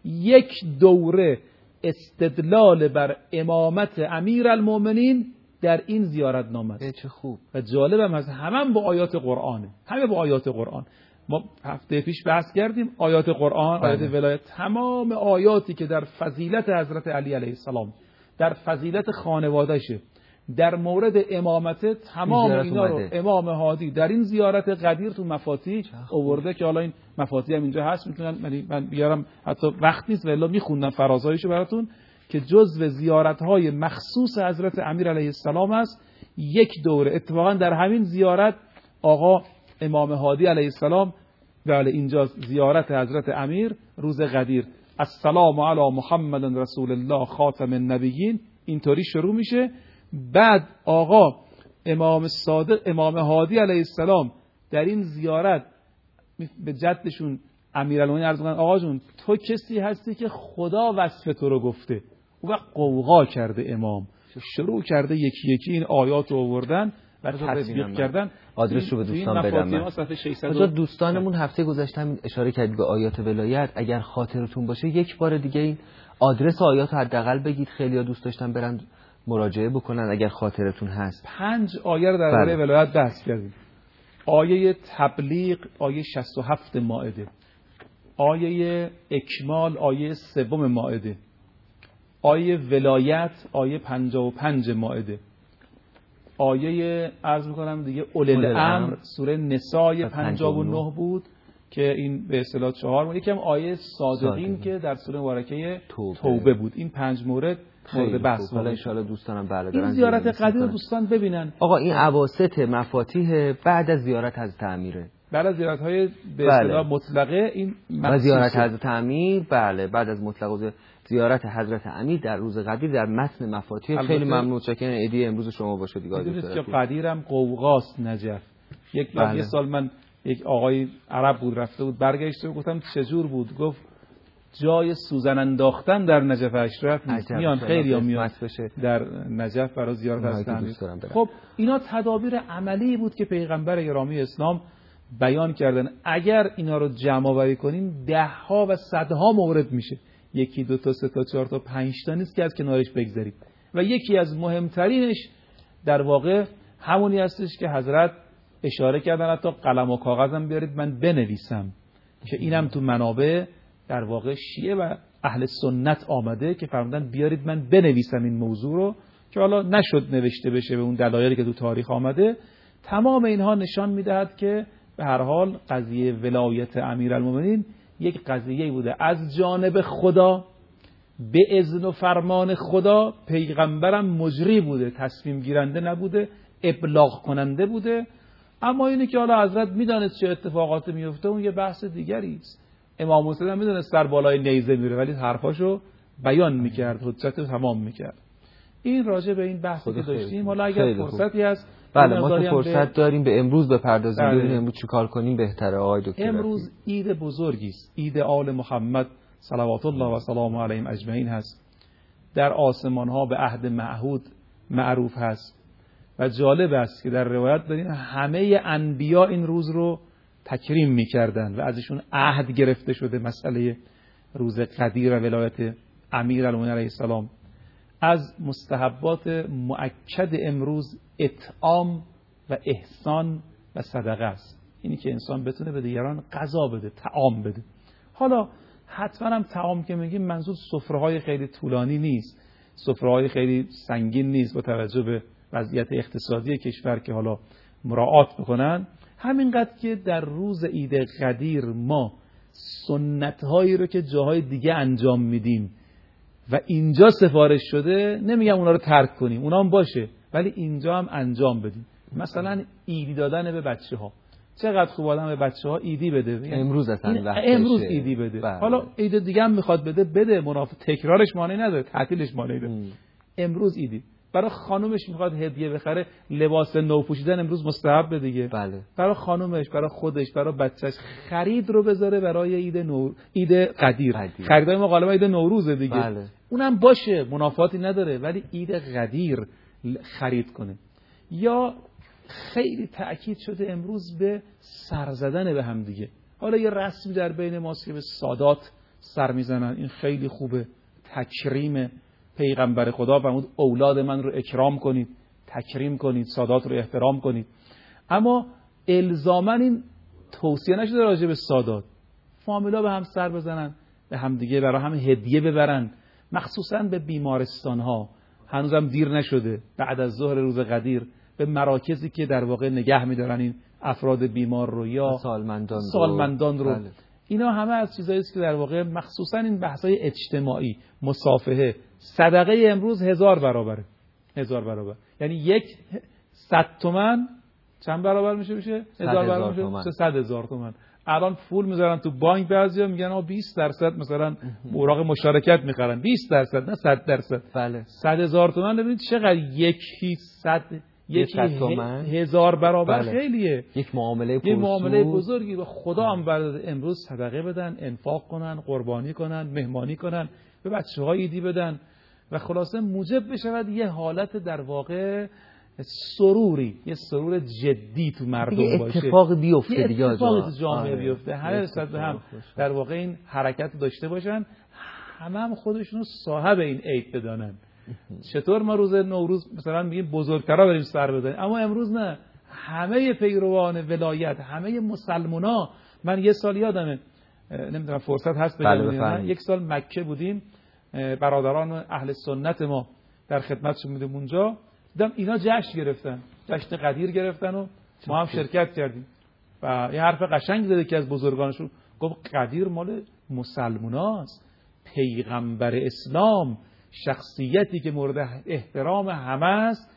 یک دوره استدلال بر امامت امیرالمومنین در این زیارتنامه است. چه خوب و جالب هم هست، همه با آیات قرآنه، همه با آیات قرآن. ما هفته پیش بحث کردیم آیات قرآن، آیات ولایت، تمام آیاتی که در فضیلت حضرت علی علیه السلام، در فضیلت خانوادهشه، در مورد امامت، تمام اینا رو امام هادی در این زیارت غدیر تو مفاتیح آورده که حالا این مفاتیح هم اینجا هست، میتونن من بیارم، حتی وقت نیست ولی میخوندم فرازایشو براتون که جزو زیارت‌های مخصوص حضرت امیر علیه السلام است. یک دوره اتفاقا در همین زیارت آقا امام هادی علیه السلام، بله اینجا زیارت حضرت امیر روز غدیر، السلام علی محمد رسول الله خاتم النبیین، اینطوری شروع میشه. بعد آقا امام صادق امام هادی علیه السلام در این زیارت به جدشون امیرالمومنین عرض می‌کنن آقا جون تو کسی هستی که خدا وصف تو رو گفته. اون وقت قوقا کرده امام، شروع کرده یکی یکی این آیات رو آوردن و تطبیق کردن. آدرس رو به دوستان بدم. دوستانمون هفته گذشته هم اشاره کردید به آیات ولایت. اگر خاطرتون باشه یک بار دیگه این آدرس آیات رو حداقل بگید، خیلی‌ها دوست داشتن برن مراجعه بکنن اگر خاطرتون هست. پنج آیه رو درباره ولایت بحث کردیم. آیه تبلیغ آیه شصت و هفت مائده، آیه اکمال آیه سوم مائده، آیه ولایت آیه پنجاه و پنج مائده، آیه عرض میکنم دیگه اولی الامر سوره نساء پنجاه و نه بود که این به اصطلاح چهار بود. یکم آیه صادقین که در سوره مبارکه توبه. توبه بود. این پنج مورد مورد بحث بود. ان شاء الله دوستانم بله دارن این زیارت قدیر دوستان ببینن. آقا این اواسط مفاتیح بعد از زیارت حضرت امیره، بعد از زیارت‌های به اصطلاح بله. مطلقه این و زیارت حضرت امیر، بله بعد از مطلق زیارت حضرت امیر در روز قدیر در متن مفاتیح. خیلی ممنون، چاکرم. ایدی امروز شما باشه دیگه. دیدید که قدیرم قوقاست نجف. یک بار یه سال من یک آقای عرب بود رفته بود برگشته و گفتم چجور بود؟ گفت جای سوزن انداختن در نجف اشرف نیست، میان خیلی ها میان در نجف برای زیارت حضرت امیر. خب اینا تدابیر عملی بود که پیغمبر گرامی اسلام بیان کردن. اگر اینا رو جمع آوری کنیم ده ها و صدها مورد میشه، یکی دو تا سه تا چهار تا پنج تا نیست که از کنارش بگذاریم. و یکی از مهمترینش در واقع همونی هستش که حضرت اشاره کردن حتی قلم و کاغذم بیارید من بنویسم، که اینم تو منابع در واقع شیعه و اهل سنت آمده که فرمودن بیارید من بنویسم این موضوع رو، که حالا نشد نوشته بشه به اون دلایلی که تو تاریخ آمده. تمام اینها نشان میدهد که به هر حال قضیه ولایت امیرالمومنین یک قضیه بوده از جانب خدا به اذن و فرمان خدا. پیغمبرم مجری بوده، تصمیم گیرنده نبوده، ابلاغ کننده بوده. اما اینه که حالا حضرت میدانست چه اتفاقاتی میفته اون یه بحث دیگری است. امام حسین هم میدونست سر بالای نیزه میره ولی حرفاشو بیان میکرد، حجت تمام میکرد. این راجع به این بحثی که داشتیم. حالا اگر فرصتی هست بله ما تو فرصت داریم به امروز بپردازیم، ببینیم امروز چیکار کنیم بهتره. آقای دکتر امروز عید بزرگی است، عید آل محمد صلوات الله و سلامه علیهم اجمعین هست. در آسمان ها به عهد معهود معروف هست و جالب است که در روایت داریم همه انبیا این روز رو تکریم میکردن و ازشون عهد گرفته شده مسئله روز قدیر و ولایت امیرالمومنین علیه السلام. از مستحبات مؤکد امروز اطعام و احسان و صدقه است. اینی که انسان بتونه به دیگران غذا بده، طعام بده. حالا حتما هم طعام که میگیم منظور سفره‌های خیلی طولانی نیست، سفره‌های خیلی سنگین نیست با توجه به وضعیت اقتصادی کشور که حالا مراعات بکنن. همینقدر که در روز عید قدیر ما سنت‌هایی رو که جاهای دیگه انجام میدیم و اینجا سفارش شده، نمیگم اونا رو ترک کنیم، اونا هم باشه، ولی اینجا هم انجام بدیم. مثلا عیدی دادن به بچه‌ها، چقدر خوب آدم به بچه‌ها عیدی بده. امروز اصلا وقتشه، امروز عیدی بده. بله. حالا عید دیگه هم میخواد بده بده، منافع تکرارش مانعی نداره، تعطیلش مانعی داره. امروز عیدی. برای خانومش میخواد هدیه بخره، لباس نو پوشیدن امروز مستحب دیگه. بله. برای خانومش، برای خودش، برای بچهش خرید رو بذاره برای عید نو عید قدیر. قدیر. خریدای ما غالبا عید نوروز دیگه. بله. اونم باشه، منافاتی نداره، ولی عید قدیر خرید کنه. یا خیلی تأکید شده امروز به سر زدن به هم دیگه. حالا یه رسمی در بین ماست که به سادات سر میزنن، این خیلی خوبه، تکریم پیغمبر خدا فرمود اولاد من رو اکرام کنید، تکریم کنید، سادات رو احترام کنید. اما الزاماً این توصیه نشده راجع به سادات. فامیلا به هم سر بزنن، به هم دیگه برای هم هدیه ببرن، مخصوصاً به بیمارستان ها. هنوزم دیر نشده، بعد از ظهر روز قدیر به مراکزی که در واقع نگه می‌دارن این افراد بیمار رو یا سالمندان, سالمندان رو, رو. بله. اینا همه از چیزایی است که در واقع مخصوصاً این بحث‌های اجتماعی، مصافحه، صدقه امروز هزار برابره. هزار برابر. یعنی یک صد تومن چند برابر میشه میشه؟ هزار برابر میشه؟ صد هزار تومن. الان پول میذارن تو بانک، بعضیا میگن آ بیست درصد مثلا اوراق مشارکت میخرن، بیست درصد نه صد درصد. بله. صد هزار تومن ببینید چقدر، یکی صد یکی هزار برابر. بله. خیلیه. یک معامله یک معامله بزرگی و خدا هم برده. امروز صدقه بدن، انفاق کنن، قربانی کنن، مهمانی کنن، به بچه‌ها عیدی بدن و خلاصه موجب بشود یه حالت در واقع سروری، یه سرور جدی تو مردم باشه، اتفاق بیفته یه دیگه، اتفاق تو جامعه بیفته، همه صد هم در واقع این حرکت داشته باشن، همه هم خودشونو صاحب این عید بدانن. چطور ما روز نوروز مثلا میگیم بزرگترا بریم سر بزنیم، اما امروز نه، همه پیروان ولایت، همه مسلمونا. من یه سال یادمه، نمیدونم فرصت هست بگم، یک سال مکه بودیم، برادران اهل سنت ما در خدمتشون بودیم اونجا، دیدم اینا جشن گرفتن، جشن قدیر گرفتن و ما هم شرکت کردیم و یه حرف قشنگ زد که از بزرگانشون، گفت قدیر مال مسلموناست، پیغمبر اسلام، شخصیتی که مورد احترام همه است،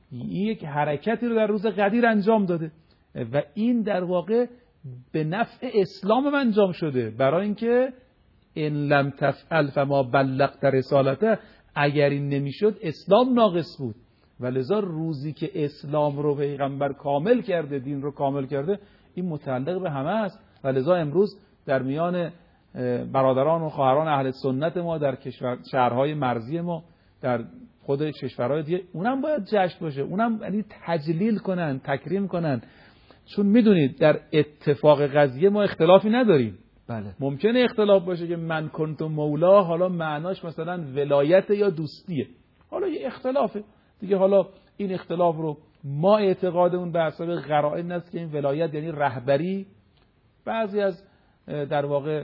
یک حرکتی رو در روز قدیر انجام داده و این در واقع به نفع اسلام انجام شده، برای اینکه ان لم تفعل فما بلغت رسالته، اگر این نمیشد اسلام ناقص بود. و لذا روزی که اسلام رو پیغمبر کامل کرده، دین رو کامل کرده، این متعلق به همه است. و لذا امروز در میان برادران و خواهران اهل سنت ما در کشور، شهرهای مرزی ما، در خود کشورهای دیگه، اونم باید جشن باشه، اونم یعنی تجلیل کنن، تکریم کنن، چون میدونید در اتفاق قضیه ما اختلافی نداریم. بله. ممکنه اختلاف باشه که من کنتم مولا، حالا معناش مثلا ولایت یا دوستیه، حالا یه اختلافه دیگه. حالا این اختلاف رو ما اعتقادمون به حسب قرائن است که این ولایت یعنی رهبری. بعضی از در واقع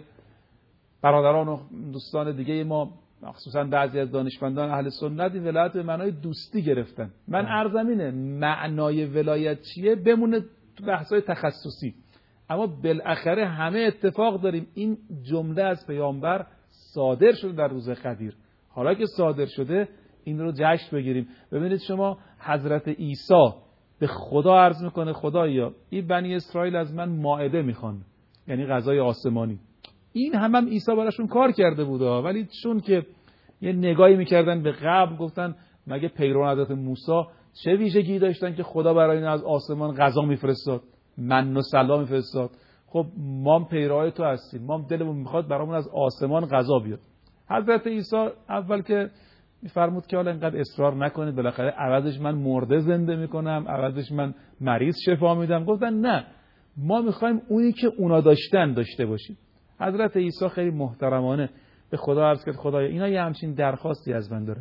برادران و دوستان دیگه ما، مخصوصا بعضی از دانشمندان اهل سنت، این ولایت به معنای دوستی گرفتن. من عرضم اینه معنای ولایت چیه بمونه تو بحث‌های تخصصی، اما بالاخره همه اتفاق داریم این جمله از پیامبر صادر شده در روز قدیر. حالا که صادر شده این رو جشن بگیریم. ببینید شما حضرت عیسی به خدا عرض میکنه خدایا این بنی اسرائیل از من مائده میخوان، یعنی غذای آسمانی. این هم هم عیسی براشون کار کرده بوده، ولی چون که یه نگاهی میکردن به قبل، گفتن مگه پیروان حضرت موسی چه ویژگی داشتن که خدا برای این از آسمان غذا میفرستاد، من و سلا میفرستاد؟ خب ما هم پیروای تو هستیم، ما هم دلمون میخواد برامون از آسمان غذا بیاد. حضرت عیسی اول که میفرمود که حالا اینقدر اصرار نکنید، بالاخره عوضش من مرده زنده میکنم، عوضش من مریض شفا میدم. گفتن نه، ما میخوایم اونی که اونا داشتن داشته باشیم. حضرت عیسی خیلی محترمانه به خدا عرض کرد خدایا اینا یه همچین درخواستی از من داره،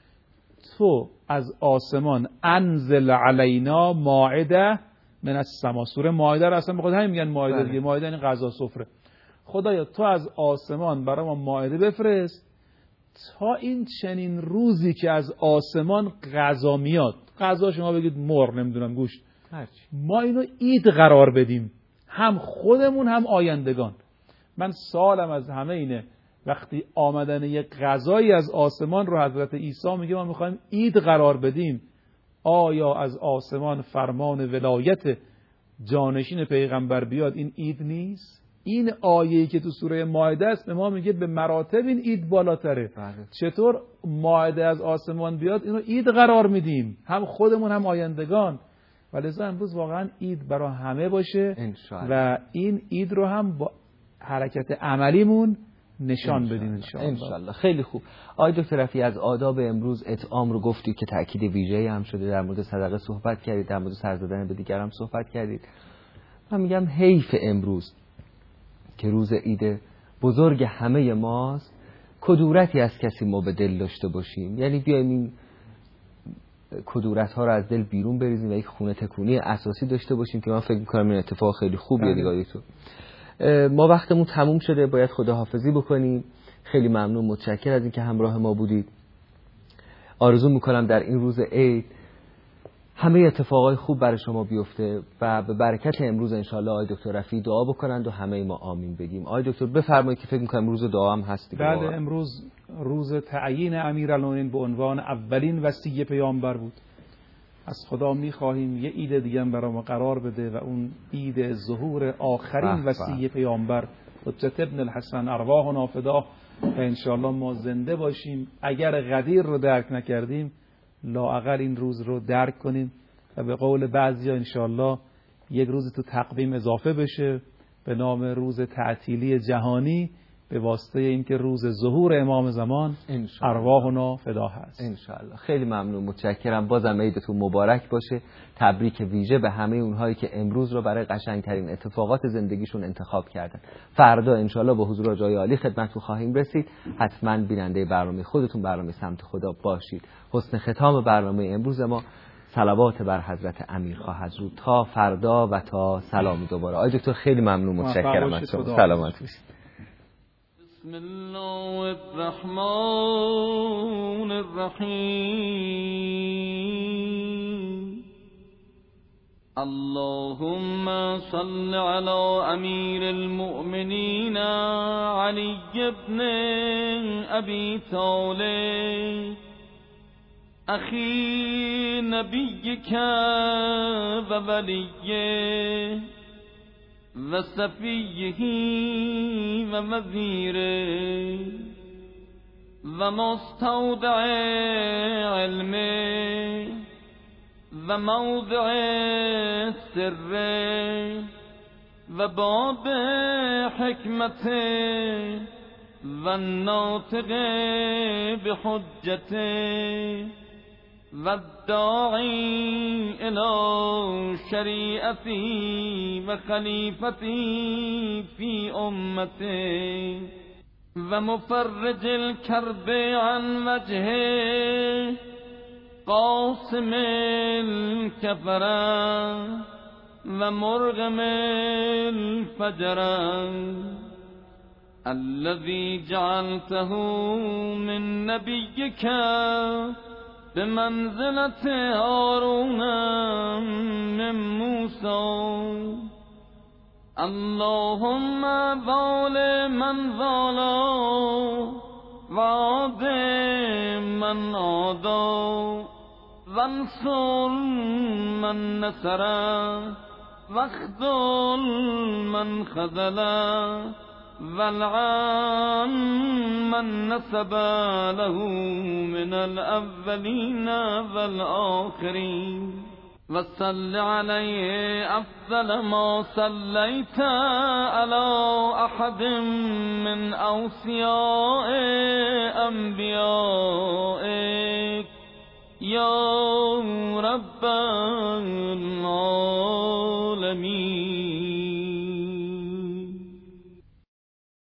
تو از آسمان انزل علینا مائده من السما. سوره مائده رو اصلا بخاطر همین میگن مائده دیگه، مائده یعنی غذا سفره. خدایا تو از آسمان برای ما مائده بفرست تا این چنین روزی که از آسمان غذا میاد، غذا شما بگید مرغ نمیدونم گوشت، ما اینو عید قرار بدیم، هم خودمون هم آیندگان. من سوالم از همه اینه وقتی آمدن یک غذایی از آسمان رو حضرت عیسی میگه ما میخوایم عید قرار بدیم، آیا از آسمان فرمان ولایت جانشین پیغمبر بیاد این عید نیست؟ این آیه‌ای که تو سوره مائده است به ما میگه به مراتب این عید بالاتره. بله. چطور مائده از آسمان بیاد اینو عید قرار میدیم، هم خودمون هم آیندگان. ولذا امروز واقعا عید برای همه باشه انشاءالله. و این عید رو هم با حرکت عملیمون نشان بدیم انشاءالله. انشاءالله. خیلی خوب. آقای دکتر رفیعی از آداب امروز اطعام رو گفتی که تأکید ویژه‌ای هم شده، در مورد صدقه صحبت کردید، در مورد سر زدن به دیگران صحبت کردید. من میگم حیف امروز که روز عید بزرگ همه ماست کدورتی از کسی ما به دل داشته باشیم، یعنی بیایم این کدورت ها رو از دل بیرون بریزیم و یک خونه تکونی اساسی داشته باشیم که من فکر می‌کنم این اتفاق خیلی خوبیه دیگه. تو ما وقتمون تموم شده، باید خداحافظی بکنیم. خیلی ممنون، متشکرم از اینکه همراه ما بودید. آرزو میکنم در این روز عید همه اتفاقای خوب برای شما بیفته و به برکت امروز انشالله آقای دکتر رفیعی دعا بکنند و همه ما آمین بگیم. آقای دکتر بفرمایید که فکر میکنم روز دعا هم هست دیگه. بله، امروز روز تعیین امیرالمومنین به عنوان اولین وصی پیامبر بود. از خدا میخواهیم یه عید دیگه هم برای ما قرار بده و اون عید ظهور آخرین وصی پیامبر حجت ابن الحسن ارواحنا فداه و انشالله ما زنده باشیم. اگر غدیر رو درک نکردیم لااقل این روز رو درک کنیم و به قول بعضیا انشالله یک روز تو تقویم اضافه بشه به نام روز تعطیلی جهانی به واسطه اینکه روز ظهور امام زمان ارواحنا فدا هست. انشالله. خیلی ممنون، متشکرم. بازم عیدتون مبارک باشه. تبریک ویژه به همه اونهایی که امروز رو برای قشنگترین اتفاقات زندگیشون انتخاب کردن. فردا انشالله با حضور آقای عالی خدمتتون خواهیم رسید. حتما بیننده برنامه خودتون، برنامه سمت خدا باشید. حسن ختام برنامه امروز ما صلوات بر حضرت امیر خواهد بود تا فردا و تا سلامی دوباره. آقای دکتر خیلی ممنون، متشکرم از شما. سلامت باشید. بسم الله الرحمن الرحیم. اللهم صل على امیر المؤمنین علی بن ابی طالب اخی نبیک و ولیه و صفیه و وزیره و مستودع علمه و موضع سره و باب حکمته و ناطق بحجته و الداعی الى شریعتی و خلیفتی فی امته و مفرج الکرب عن وجهه قاسم الکفره و مرغم الفجره الذي جعلته من نبيك بمنزلة هارون من موسى اللهم وال من والا وعاد من عادا وانصر من نصر واخذل من خذل والعن من نسب له من الأولين والآخرين وصل عليه أفضل ما صليت على أحد من أوصياء أنبيائك يا رب العالمين.